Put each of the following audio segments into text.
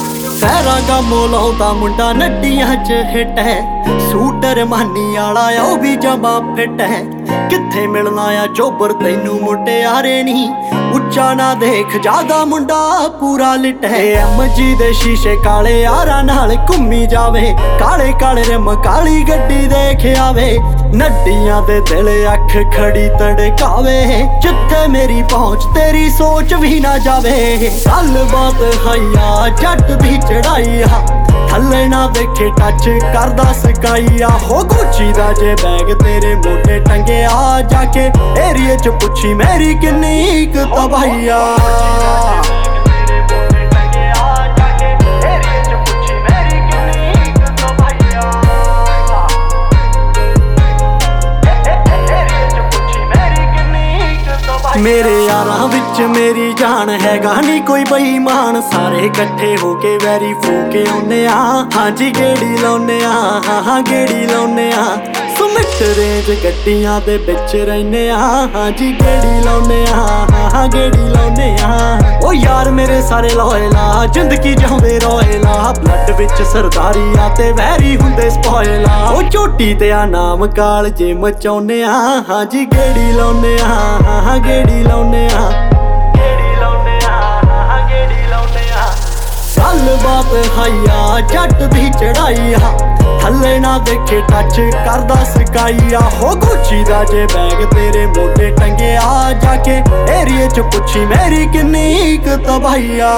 ਪੈਰਾਂ ਗਾਮੋ ਲਾਉਂਦਾ ਮੁੰਡਾ ਨੱਡੀਆਂ 'ਚ ਹਿੱਟ ਹੈ। ਸੂਟ ਰਮਾਨੀ ਵਾਲਾ ਆ ਉਹ ਵੀ ਜਮਾ ਫਿੱਟ ਹੈ। ਕਿੱਥੇ ਮਿਲਣਾ ਆ ਚੋਬਰ ਤੈਨੂੰ ਮੁਟਿਆਰੇ ਨੀ, ਉੱਚਾ ਨਾ ਦੇਖ ਜਿਆਦਾ ਮੁੰਡਾ ਪੂਰਾ ਲਿਟ ਹੈ। ਐਮਜੀ ਦੇ ਸ਼ੀਸ਼ੇ ਕਾਲੇ ਯਾਰਾਂ ਨਾਲ ਘੁੰਮੀ ਜਾਵੇ, ਕਾਲੇ ਕਾਲੇ ਰਿਮ ਕਾਲੀ ਗੱਡੀ ਦੇਖ ਆਵੇ। ਨੱਡੀਆਂ ਦੇ ਦਿਲ ਅੱਖ ਖੜੀ ਤੜਕਾਵੇ, ਜਿੱਥੇ ਮੇਰੀ ਪਹੁੰਚ ਤੇਰੀ ਸੋਚ ਵੀ ਨਾ ਜਾਵੇ। ਗੱਲਬਾਤ ਹਈਆ ਜੱਟ ਦੀ ਚੜਾਈ ਆ, ਥੱਲੇ ਨਾ ਦੇਖੇ ਟੱਚ ਕਰਦਾ ਸਕਾਈ ਆ। ਹੋ ਗੁੱਚੀ ਦਾ ਜੇ ਬੈਗ ਤੇਰੇ ਮੋਢੇ ਟੰਗਿਆ, ਜਾ ਕੇ ਏਰੀਏ 'ਚ ਪੁੱਛੀ ਮੇਰੀ ਕਿੰਨੀ ਕੁ ਤਬਾਹੀ ਆ। ਮੇਰੇ ਯਾਰਾਂ ਵਿੱਚ ਮੇਰੀ ਜਾਨ ਹੈਗਾ ਨੀ ਕੋਈ ਬੇਈਮਾਨ, ਸਾਰੇ ਇਕੱਠੇ ਹੋ ਕੇ ਵੈਰੀ ਫੂਕੇ ਆਉਨੇ ਆ। ਹਾਂਜੀ ਗੇੜੀ ਲਾਉਨੇ ਆ, ਹਾਂ ਗੇੜੀ ਲਾਉਨੇ ਆ। ਮਿੱਟ ਰੇਂਜ ਗੱਡੀਆਂ ਦੇ ਵਿੱਚ ਰਹਿੰਨੇ ਆ, ਹਾਂਜੀ ਗੇੜੀ ਲਾਉਨੇ ਆ, ਹਾਂ ਗੇੜੀ ਲਾਉਨੇ ਆ। ਉਹ ਯਾਰ ਮੇਰੇ ਸਾਰੇ ਲੋਇਲਾ, ਜ਼ਿੰਦਗੀ ਜਿਉਂਦੇ ਰੋਇਲਾ। ਬਲੱਡ ਵਿੱਚ ਸਰਦਾਰੀ ਆ ਤੇ ਵੈਰੀ ਹੁੰਦੇ ਸਪੋਇਲਾ। ਉਹ ਝੋਟੀ ਤੇ ਆ ਨਾਮ ਕਾਲ ਜੇ ਮਚਾਉਨੇ ਆ, ਹਾਂਜੀ ਗੇੜੀ ਲਾਉਨੇ ਆ, ਹਾਂ ਗੇੜੀ ਲਾਉਨੇ ਆ। ਗੱਲਬਾਤ ਹਈਆ ਜੱਟ ਦੀ ਚੜਾਈ ਆ, ਥੱਲੇ ਨਾ ਦੇਖੇ ਟੱਚ ਕਰਦਾ ਸਕਾਈ ਆ। ਹੋ ਗੁੱਚੀ ਦਾ ਜੇ ਬੈਗ ਤੇਰੇ ਮੋਢੇ ਟੰਗਿਆ, ਜਾ ਕੇ ਏਰੀਏ 'ਚ ਪੁੱਛੀ ਮੇਰੀ ਕਿੰਨੀ ਕੁ ਤਬਾਹੀ ਆ।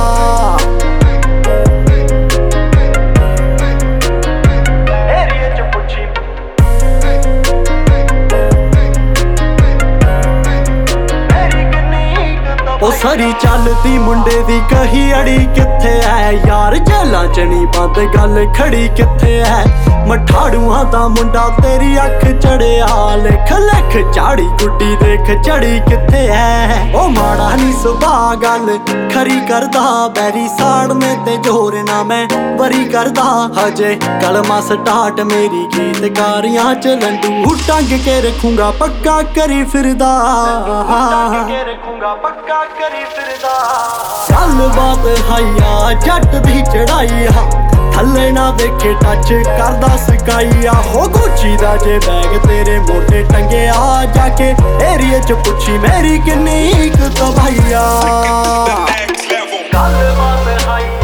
ਉਹ ਸਰੀ ਚੱਲਦੀ ਮੁੰਡੇ ਦੀ ਕਹੀ ਅੜੀ ਕਿੱਥੇ ਐ ਯਾਰ, ਜੇਲਾਂ 'ਚ ਨੀ ਬੰਦ ਗੱਲ ਖੜੀ ਕਿੱਥੇ ਐ। ਮਠਾੜੂਆਂ ਦਾ ਮੁੰਡਾ ਤੇਰੀ ਅੱਖ ਚੜਿਆ, ਲਿਖ ਲਿਖ ਝਾੜੀ ਗੁੱਡੀ ਦੇਖ ਚੜੀ ਕਿੱਥੇ ਐ। ਉਹ ਮਾੜਾ ਨੀ ਸੁਭਾਅ ਗੱਲ ਖਰੀ ਕਰਦਾ, ਬੈਰੀ ਸਾੜਨੇ ਤੇ ਜ਼ੋਰ ਨਾ ਮੈਂ ਵਰੀ ਕਰਦਾ। ਹਜੇ ਕਲਮਾ ਸਟਾਰਟ ਮੇਰੀ ਗੀਤਕਾਰੀਆਂ 'ਚ ਲੰਡੂ ਟੰਗ ਕੇ ਰੱਖੂੰਗਾ ਪੱਕਾ ਕਰੀ ਫਿਰਦਾ, ਗੱਲਬਾਤ ਹਈਆ ਜੱਟ ਦੀ ਚੜਾਈ ਆ, ਥੱਲੇ ਨਾ ਦੇਖੇ ਟੱਚ ਕਰਦਾ ਸਕਾਈ ਆ। ਹੋ ਗੁੱਚੀ ਦਾ ਜੇ ਬੈਗ ਤੇਰੇ ਮੋਢੇ ਟੰਗਿਆ, ਜਾ ਕੇ ਏਰੀਏ 'ਚ ਪੁੱਛੀ ਮੇਰੀ ਕਿੰਨੀ ਕੁ ਤਬਾਹੀ ਆ। ਗੱਲਬਾਤ ਹਈਆ